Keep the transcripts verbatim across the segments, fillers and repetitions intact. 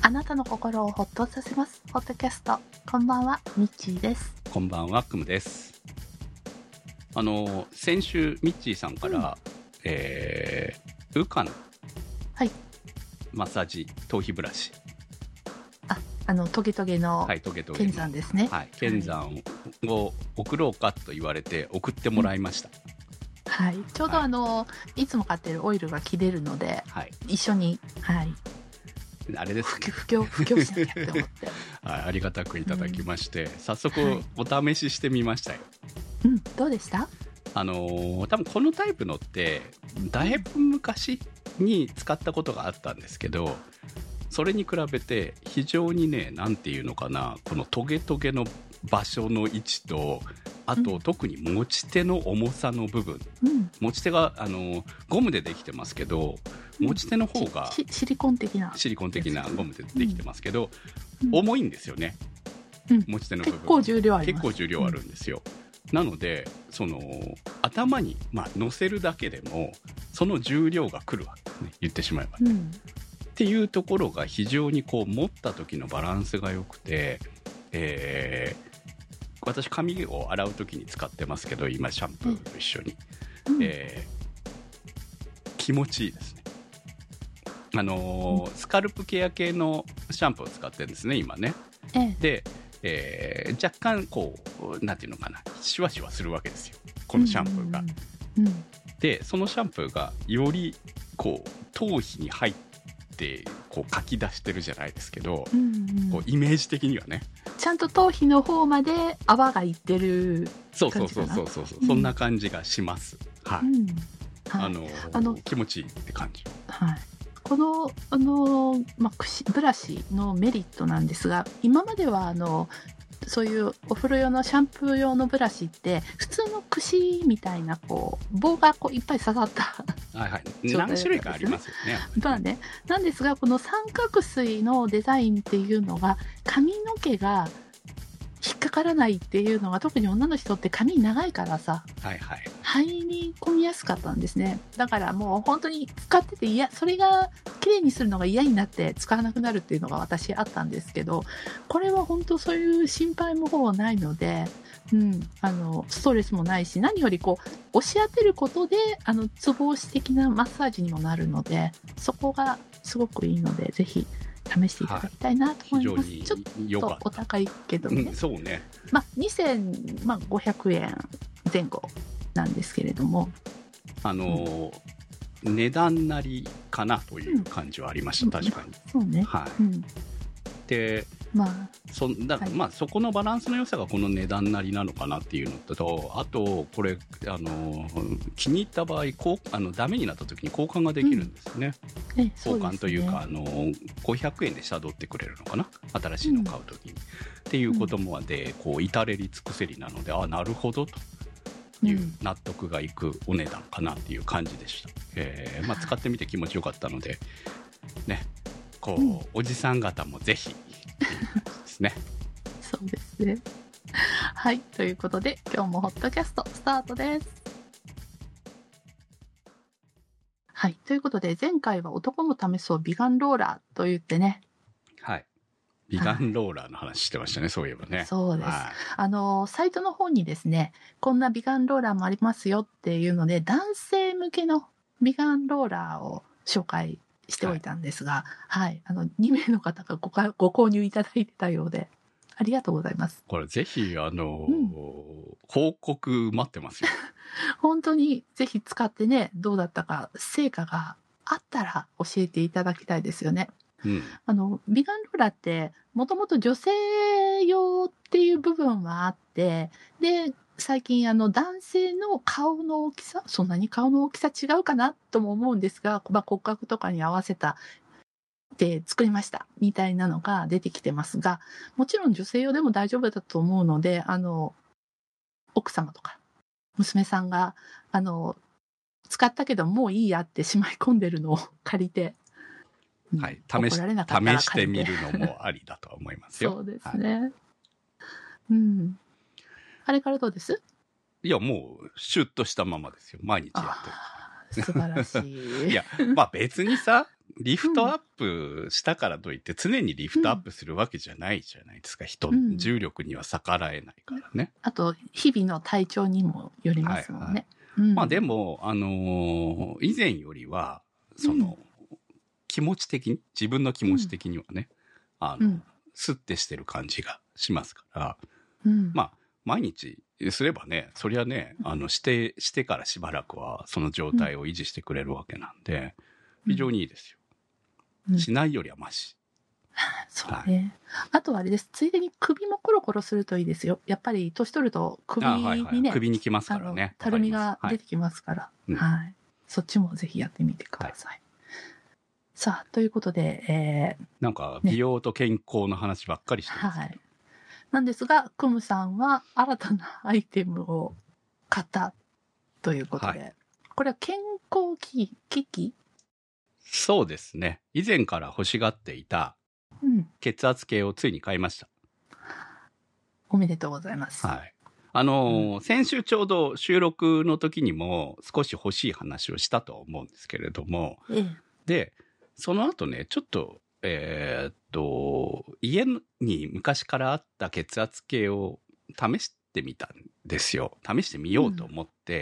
あなたの心をほっとさせますポッドキャスト。こんばんは、ミッチーです。 こんばんは、クムです。あの先週ミッチーさんから、うん、えー、ウカのマッサージ頭皮ブラシ、 あ、あのトゲトゲの剣山ですね。 はい、剣山を送ろうかと言われて送ってもらいました。 うん、はい、ちょうどあの、はい、いつも買ってるオイルが切れるので、はい、一緒に、はい、 あれです、ね、 布教布教しなきゃって思ってはい、ありがたくいただきまして、うん、早速お試ししてみましたよ。 はい、うん、どうでした？ あのー、多分このタイプのってだいぶ昔に使ったことがあったんですけど、それに比べて非常にね、なんていうのかな、このトゲトゲの場所の位置と、あと、うん、特に持ち手の重さの部分、うん、持ち手があのゴムでできてますけど、持ち手の方が、 うん、シリコン的なシリコン的なゴムでできてますけど、うん、重いんですよね、 うん、 持ち手の部分結構重量あります。 結構重量あるんですよ、うん、なのでその頭に、まあ、乗せるだけでもその重量が来るわけですね、言ってしまえばね、うん、っていうところが非常にこう持った時のバランスが良くて、えー私髪を洗う時に使ってますけど、今シャンプーと一緒に、うん、えー、気持ちいいですね。あのーうん、スカルプケア系のシャンプーを使ってるんですね今ね、ええ、で、えー、若干こうなんていうのかな、シュワシュワするわけですよ、このシャンプーが、うんうんうん、でそのシャンプーがよりこう頭皮に入ってこうかき出してるじゃないですけど、うんうん、こうイメージ的にはね、 ちゃんと頭皮の方まで泡がいってる感じかな。そうそうそうそうそう、うん、そんな感じがします。はい。うん、はい、あのあの気持ちいいって感じ。 はい。このあのまあブラシのメリットなんですが、今まではあのそういうお風呂用のシャンプー用のブラシって普通の櫛みたいなこう棒がこういっぱい刺さったはいはい、何種類かありますよね。 まあね、なんですがこの三角錐のデザインっていうのが髪の毛が引っかからないっていうのが、特に女の人って髪長いからさ、はいはい、入り込みやすかったんですね。だからもう本当に使ってて、いやそれが綺麗にするのが嫌になって使わなくなるっていうのが私あったんですけど、これは本当そういう心配もほぼないので、うん、あのストレスもないし、何よりこう押し当てることであのツボ押し的なマッサージにもなるので、そこがすごくいいので、ぜひ試していただきたいなと思います。はい、ちょっとお高いけどね、 うん、そうね、 まあ、にせんごひゃくえんぜん後なんですけれども、 あのーうん、値段なりかなという感じはありました、うん、確かに、 そうね、 はい、うん、で、まあ そ, だ、はい、まあ、そこのバランスの良さがこの値段なりなのかなっていうのと、あとこれあの気に入った場合こうあのダメになった時に交換ができるんですよね、うん、え交換というか、あのごひゃくえんで下取ってくれるのかな、新しいの買う時に、うん、っていうこともでこう至れり尽くせりなので、あ、なるほどという納得がいくお値段かなっていう感じでした、えーまあ、使ってみて気持ちよかったのでね、こう、うん、おじさん方もぜひですね。 そうですね。はい、ということで今日もホットキャストスタートです。はい、ということで前回は男も試そう美顔ローラーと言ってね、 はい、美顔ローラーの話してましたね、はい、そういえばね。 そうです、はい、あのサイトの方にですね、こんな美顔ローラーもありますよっていうので、男性向けの美顔ローラーを紹介しておいたんですが、はい、はい、あのにめいの方が ご, かご購入いただいてたようで、ありがとうございます。 これぜひあの、うん、報告待ってますよ。 本当にぜひ使ってね、どうだったか、成果があったら教えていただきたいですよね。うん、あの美顔ローラーってもともと女性用っていう部分はあって、で最近あの男性の顔の大きさ、そんなに顔の大きさ違うかなとも思うんですが、まあ、骨格とかに合わせたで作りましたみたいなのが出てきてますが、もちろん女性用でも大丈夫だと思うので、あの奥様とか娘さんがあの使ったけどもういいやってしまい込んでるのを借りて、 はい、試し、試してみるのもありだとは思いますよ。 そうですね、はい、うん、あれからどうです？ いや、もうシュッとしたままですよ、毎日やってる。 素晴らしい。 いや、まあ別にさ、 リフトアップしたからといって常にリフトアップするわけじゃないじゃないですか、人、うん、重力には逆らえないからね。 あと日々の体調にもよりますもんね。はいはい、うん、 まあでもあのー、以前よりはその、うん、気持ち的に自分の気持ち的にはね、うん、あの、うん、スッてしてる感じがしますから、うん、まあ毎日すればね、そりゃね、あのしてしてからしばらくはその状態を維持してくれるわけなんで、非常にいいですよ。うん、しないよりはマシ。 そうね、はい。あとはあれです。ついでに首もコロコロするといいですよ。やっぱり年取ると首にね、はいはい、 首にきますからね。 たるみが出てきますから、はい、はい。そっちもぜひやってみてください。はい、さあということで、えー、 なんか美容と健康の話ばっかりしてます、ね。はい。 なんですが、クムさんは新たなアイテムを買ったということで、はい、これは健康機器？ そうですね。以前から欲しがっていた血圧計をついに買いました。うん、 おめでとうございます。 はい。あのーうん、先週ちょうど収録の時にも少し欲しい話をしたと思うんですけれども、ええ、で、その後ね、ちょっと、えー、っと、家に昔からあった血圧計を試してみたんですよ。試してみようと思って、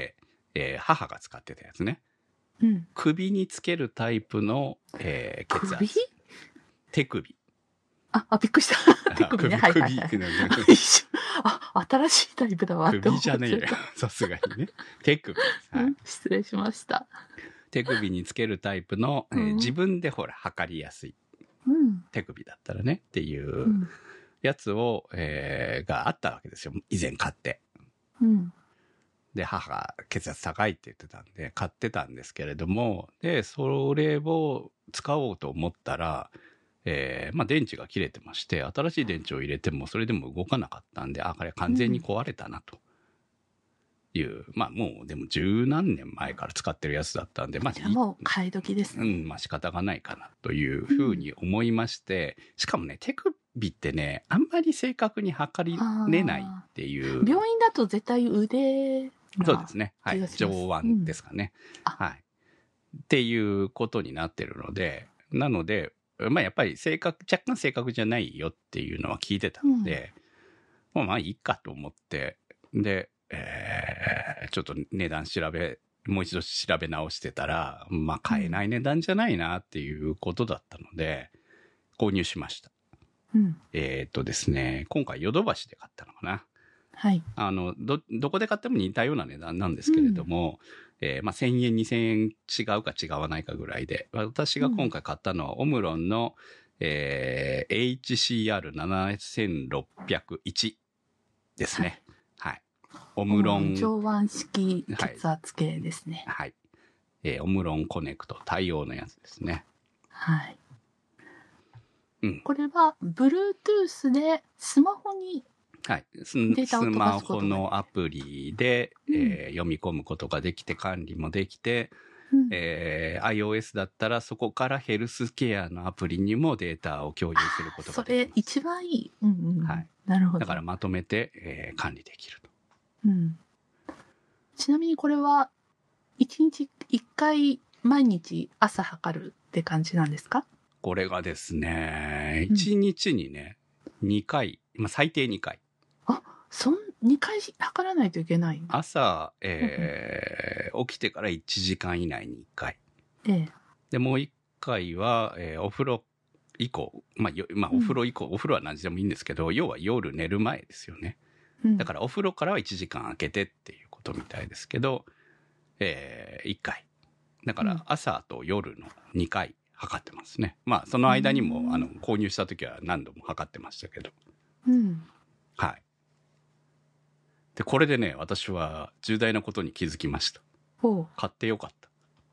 うん、えー、母が使ってたやつね。うん、首につけるタイプの、えー、血圧。 首？ 手首。 あ、あ、びっくりした。手首ね。はいはいはい。あ、新しいタイプだわって思っちゃった。 首じゃねえよ。さすがにね。手首、 はいうん。失礼しました。 手首につけるタイプの、えーうん、自分でほら測りやすい、うん、手首だったらねっていうやつを、えー、があったわけですよ。以前買って。うんで、母が血圧高いって言ってたんで、買ってたんですけれども、で、それを使おうと思ったら、えー、まあ電池が切れてまして、新しい電池を入れてもそれでも動かなかったんで、あ、これ完全に壊れたなという、うん、まあもうでも十何年前から使ってるやつだったんで、まあ、 じゃあもう買い時ですね。 うん、まあ仕方がないかなというふうに思いまして、うん、しかもね、手首ってね、あんまり正確に測りれないっていう。 病院だと絶対腕、 そうですね。はい。上腕ですかね、うん。はい。っていうことになってるので、なので、まあやっぱり正確、若干正確じゃないよっていうのは聞いてたので、うん、まあまあいいかと思って、で、えー、ちょっと値段調べ、もう一度調べ直してたら、まあ買えない値段じゃないなっていうことだったので、購入しました。うん、えー、っとですね、今回ヨドバシで買ったのかな。はい。あの、ど、どこで買っても似たような値段なんですけれども、うん、えー、まあ、せんえん、にせんえん違うか違わないかぐらいで、私が今回買ったのは、オムロンの、えー、エイチシーアールななせんろっぴゃくいち ですね。はい。はい、オムロン。 上腕式血圧計ですね。 はい。はい、えー、オムロンコネクト対応のやつですね。はい。 うん、これは、Bluetooth でスマホに、 はい。スマホのアプリで、うんえー、読み込むことができて管理もできて、うんえー、iOS だったらそこからヘルスケアのアプリにもデータを共有することができます。 それ一番いい。うんうん、はい。なるほど。 だからまとめて、えー、管理できると。 うん。ちなみにこれは、いちにちいっかい毎日朝測るって感じなんですか？ これがですね、いちにちにね、うん、にかい、まあ、最低にかい。 あ、そん、にかい測らないといけないんだ。 朝、えーうん、起きてからいちじかん以内にいっかい。ええ。で、もういっかいは、えー、お風呂以降、まあ、よまあ、お風呂以降、うん、お風呂は何時でもいいんですけど、要は夜寝る前ですよね。うん、だからお風呂からはいちじかん空けてっていうことみたいですけど、えー、いっかい。だから朝と夜のにかい。測ってますね。まあその間にもあの購入した時は何度も測ってましたけど、うん、はい。でこれでね私は重大なことに気づきました。買ってよかった。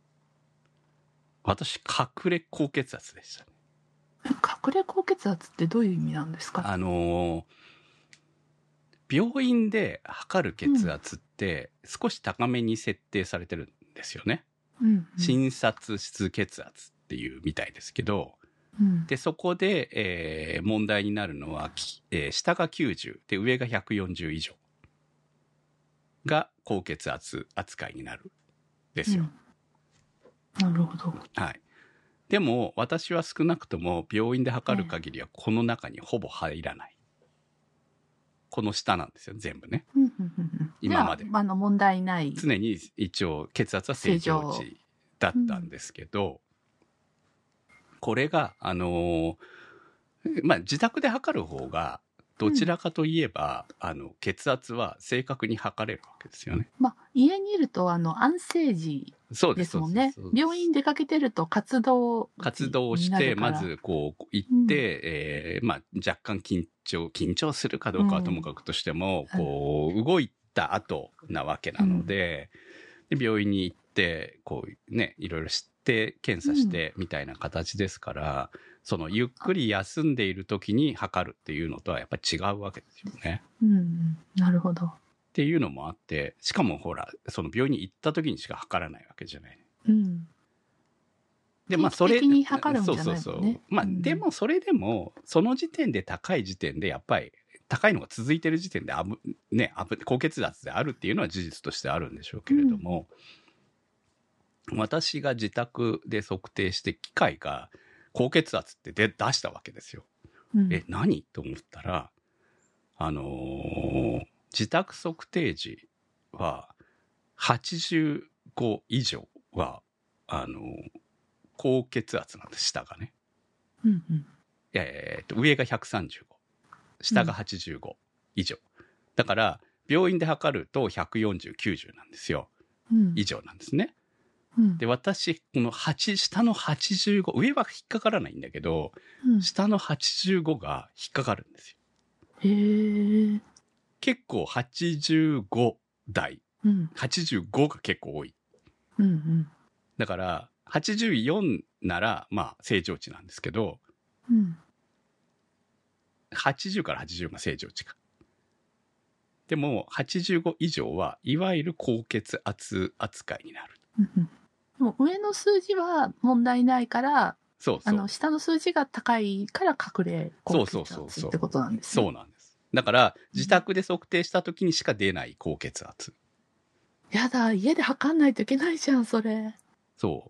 私隠れ高血圧でしたね。 隠れ高血圧ってどういう意味なんですか？ あのー、病院で測る血圧って少し高めに設定されてるんですよね。うんうん、診察室血圧っていうみたいですけど、うん、でそこで、えー、問題になるのは、えー、下がきゅうじゅうで上がひゃくよんじゅう以上が高血圧扱いになるですよ。 うん、なるほど。 はい。 でも私は少なくとも病院で測る限りはこの中にほぼ入らない、ええ、この下なんですよ全部ね、 うんうんうん、今まであの問題ない常に一応血圧は正常値だったんですけど、うん、これがあのまあ自宅で測る方がどちらかといえば、うん、あの血圧は正確に測れるわけですよね。 まあ、家にいるとあの安静時ですもんね。病院出かけてると活動活動してまずこう行って、うん、えー、まあ若干緊張緊張するかどうかはともかくとしても、うん、こう動いた後なわけなので、うん、で病院に行ってこうねいろいろ知って検査してみたいな形ですから。うん、そのゆっくり休んでいる時に測るっていうのとはやっぱり違うわけですよね。 うん、なるほど。 っていうのもあって、しかもほらその病院に行った時にしか測らないわけじゃない。うん。 でまあそれ定期的に測るんじゃないもんね。 そうそうそう。まあ、うん、でもそれでもその時点で高い時点でやっぱり高いのが続いてる時点であぶねあぶ高血圧であるっていうのは事実としてあるんでしょうけれども、うん、私が自宅で測定して機械が高血圧ってで出したわけですよ。うん、え、何と思ったら、あのー、自宅測定時ははちじゅうご以上は、あのー、高血圧なんです、下がね。 うんうん、 えー、と上がひゃくさんじゅうご、下がはちじゅうご以上。うん、だから、病院で測るとひゃくよんじゅう、きゅうじゅうなんですよ。うん、以上なんですね。うん、で私このはち下のはちじゅうご上は引っかからないんだけど、うん、下のはちじゅうごが引っかかるんですよ。 へー。 結構はちじゅうご台、うん、はちじゅうごが結構多い、うんうん、だからはちじゅうよんならまあ正常値なんですけど、うん、はちじゅうからはちじゅうが正常値か。でもはちじゅうご以上はいわゆる高血圧扱いになる。 うんうん、でも上の数字は問題ないから、そうそう、あの下の数字が高いから隠れ高血圧ってことなんですね。 そうなんです。だから自宅で測定した時にしか出ない高血圧。 うん、やだ、家で測んないといけないじゃんそれ。 そう。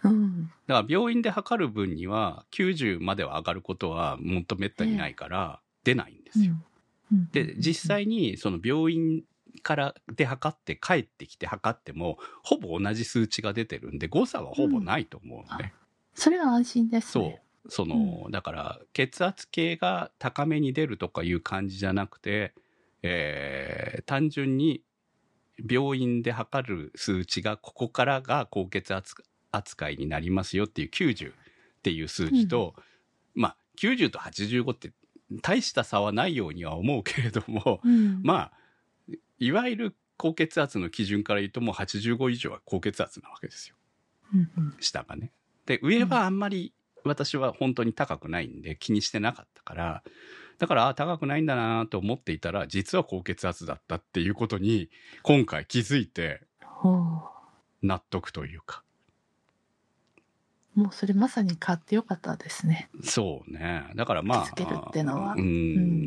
うん。だから病院で測る分にはきゅうじゅうまでは上がることはもっとめったにないから出ないんですよ。えーうん、で実際にその病院からで測って帰ってきて測ってもほぼ同じ数値が出てるんで誤差はほぼないと思うのね、 うん、それは安心ですね。 そうその、うん、だから血圧計が高めに出るとかいう感じじゃなくて、えー、単純に病院で測る数値がここからが高血圧扱いになりますよっていうきゅうじゅうっていう数字と、うん、まあきゅうじゅうとはちじゅうごって大した差はないようには思うけれども、うん、まあいわゆる高血圧の基準から言うともうはちじゅうご以上は高血圧なわけですよ、うんうん、下がね。で上はあんまり私は本当に高くないんで気にしてなかったから、だからあ高くないんだなと思っていたら実は高血圧だったっていうことに今回気づいて納得というか、 もうそれまさに買ってよかったですね。 そうね。だからまあ。 気づけるってのは。 うん。うん、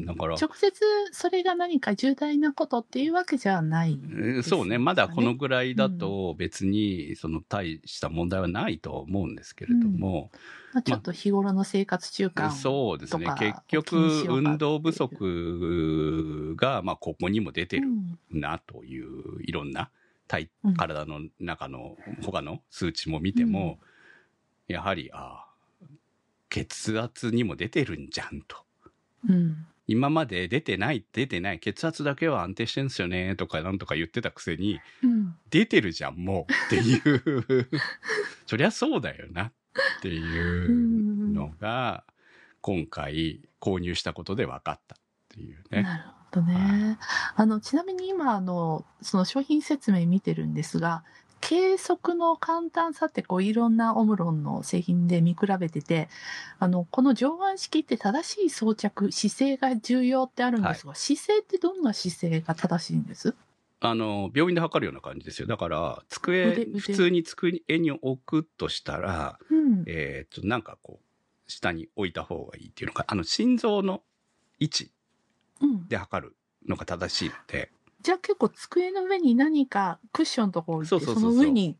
だから。 直接それが何か重大なことっていうわけじゃないですね。 そうね。まだこのぐらいだと別にその大した問題はないと思うんですけれども。 うん、まあ、ちょっと日頃の生活習慣とか、まあ、 そうですね。結局運動不足がまあここにも出てるなという、うん、いろんな体、体の中の他の数値も見ても、うんやはりあ血圧にも出てるんじゃんと、うん、今まで出てない出てない血圧だけは安定してんすよねとかなんとか言ってたくせに、うん、出てるじゃんもうっていうそりゃそうだよなっていうのが今回購入したことで分かったっていうね。 なるほどね。あのちなみに今あのその商品説明見てるんですが、計測の簡単さってこういろんなオムロンの製品で見比べてて、あのこの上腕式って正しい装着姿勢が重要ってあるんですが、はい、姿勢ってどんな姿勢が正しいんです？ あの病院で測るような感じですよ。だから机普通に机に置くとしたら、うん、えー、となんかこう下に置いた方がいいっていうのか、あの心臓の位置で測るのが正しいので、 うんじゃあ結構机の上に何かクッションとか置いて、その上に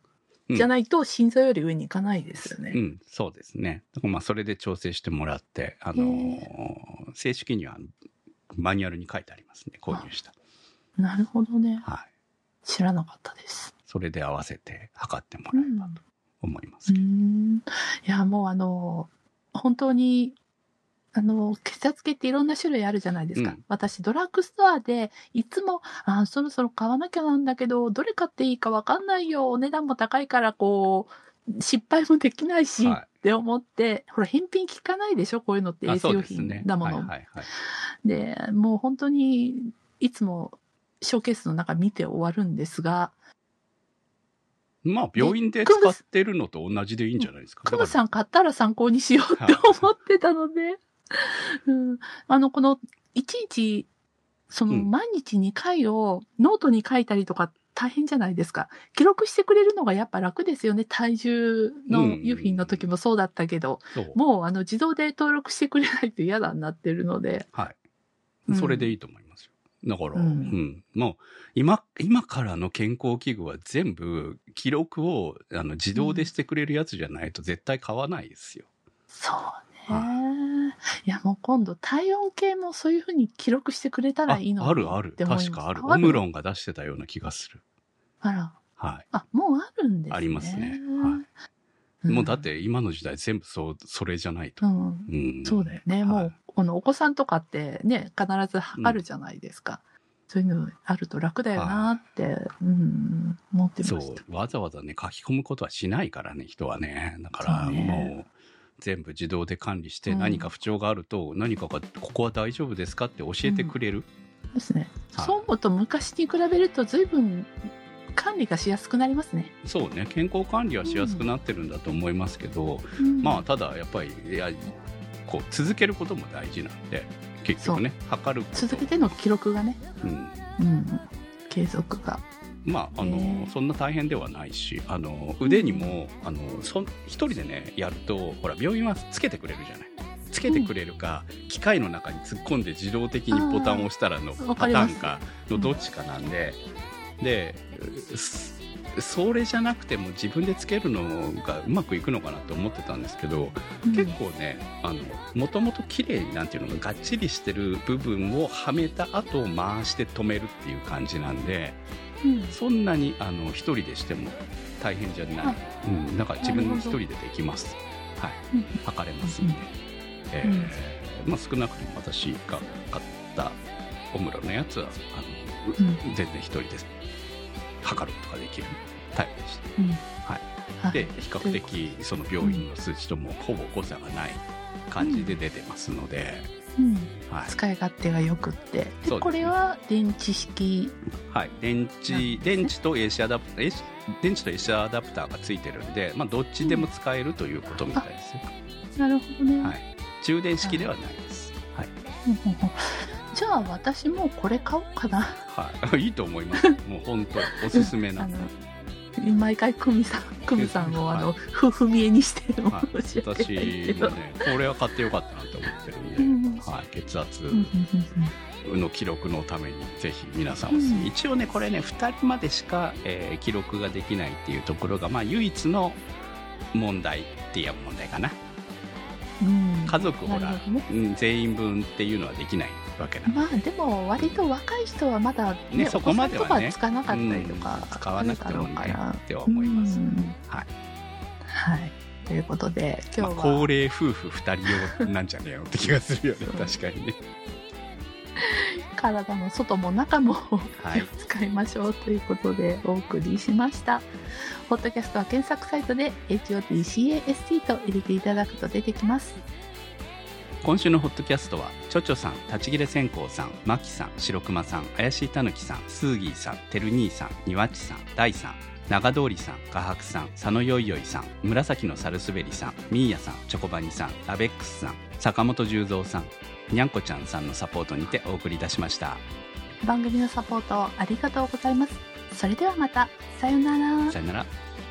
じゃないと心臓より上に行かないですよね。 うん、うん、そうですね。だからまあそれで調整してもらって、あのー、正式にはマニュアルに書いてありますね、購入した。 なるほどね。 はい。 知らなかったです。 それで合わせて測ってもらえばと思いますけど。 うん、いや、もうあの、本当に、あの、血圧計っていろんな種類あるじゃないですか。うん、私、ドラッグストアでいつも、あ、そろそろ買わなきゃなんだけど、どれ買っていいかわかんないよ。お値段も高いから、こう、失敗もできないし、はい、って思って、ほら、返品効かないでしょこういうのって衛生用品だもの。で, ねはいはいはい、で、もう本当に、いつもショーケースの中見て終わるんですが、 まあ、病院で使ってるのと同じでいいんじゃないですか。 クムさん買ったら参考にしようって思ってたので、うん、あの、この、いちいち、その、毎日にかいをノートに書いたりとか大変じゃないですか。記録してくれるのがやっぱ楽ですよね。体重の油品の時もそうだったけど、うんうん、もう、あの、自動で登録してくれないと嫌だになってるので。 はい。それでいいと思いますよ。うん、だから、うん、うん。もう、今、今からの健康器具は全部、記録をあの自動でしてくれるやつじゃないと絶対買わないですよ。 うん、そうね。はい、いや、もう今度、体温計もそういうふうに記録してくれたらいいのにあるある。確かある。オムロンが出してたような気がする。 あら。 はい。 あ、もうあるんですね。 ありますね。はい。もうだって今の時代全部そう、それじゃないと。 うん。うん、そうだよね。はい、もう、このお子さんとかってね、必ず測るじゃないですか。うん、そういうのあると楽だよなって、うん、思ってました。 そう、わざわざね、書き込むことはしないからね、人はね。だから、もう、全部自動で管理して、何か不調があると、うん、何かが、ここは大丈夫ですかって教えてくれる。 うん、ですね。そう思うと、昔に比べると、随分、管理がしやすくなりますね。 そうね、健康管理はしやすくなってるんだと思いますけど、うん、まあ、ただ、やっぱり、いや、こう、続けることも大事なんで、結局ね、測ること続けての記録がね、うんうん、継続がまああのそんな大変ではないし、あの腕にも、うん、あのそ一人でねやるとほら病院はつけてくれるじゃない。つけてくれるか、うん、機械の中に突っ込んで自動的にボタンを押したらのパターンかのどっちかなんで、うん、でそれじゃなくても自分でつけるのがうまくいくのかなと思ってたんですけど、うん、結構ねあのもともと綺麗になんていうのががっちりしてる部分をはめた後回して止めるっていう感じなんで、うん、そんなにあの一人でしても大変じゃない、うん、だから自分一人でできます、はい、うん、測れますんで、うんえーまあ、少なくとも私が買ったオムロのやつはあの、うん、全然一人です測ることができるタイプでした、うんはい、で比較的その病院の数値ともほぼ誤差がない感じで出てますので、 うんはい、使い勝手がよくって で, で、ね、これは電池式、 はい、電池、ね、電池と エーシー アダプ電池と エーシー アダプターがついてるんで、まあ、どっちでも使えるということみたいですよ、 うん、なるほどね、 はい、充電式ではないです、はいはいじゃあ私もこれ買おうかな。 はい、いいと思います。もう本当おすすめな。あの毎回クミさん、クミさんをあのふふみえにしてる、 はい、私もね、これは買ってよかったなと思ってるんで、うんはい、血圧の記録のためにぜひ皆さんおすすめ、うん、一応ねこれねふたりまでしか、えー、記録ができないっていうところがまあ唯一の問題っていう問題かな。うん、家族ほら、ねうん、全員分っていうのはできないわけなの。 まあでも割と若い人はまだ、ねね、そこまではねつかなかったりとか、 うん、使わなくてもねって思います、うんはい、 はい、ということで今日は、 まあ、高齢夫婦ふたり用なんじゃねえよって気がするよね確かにね体も外も中も気を使いましょうということでお送りしました、はい、ポッドキャストは検索サイトで エイチオーティーシーエーエスティー と入れていただくと出てきます。 今週のホットキャストはちょちょさん、立ち切れ線香さん、まきさん、白熊さん、怪しいたぬきさん、スーギーさん、てる兄さん、にわっちさん、大さん、長通りさん、画伯さん、佐野よいよいさん、紫のサルスベリさん、ミーヤさん、チョコバニさん、ラベックスさん、坂本十三さん、にゃんこちゃんさんのサポートにてお送りいたしました。 番組のサポートありがとうございます。それではまた、さよなら。 さよなら。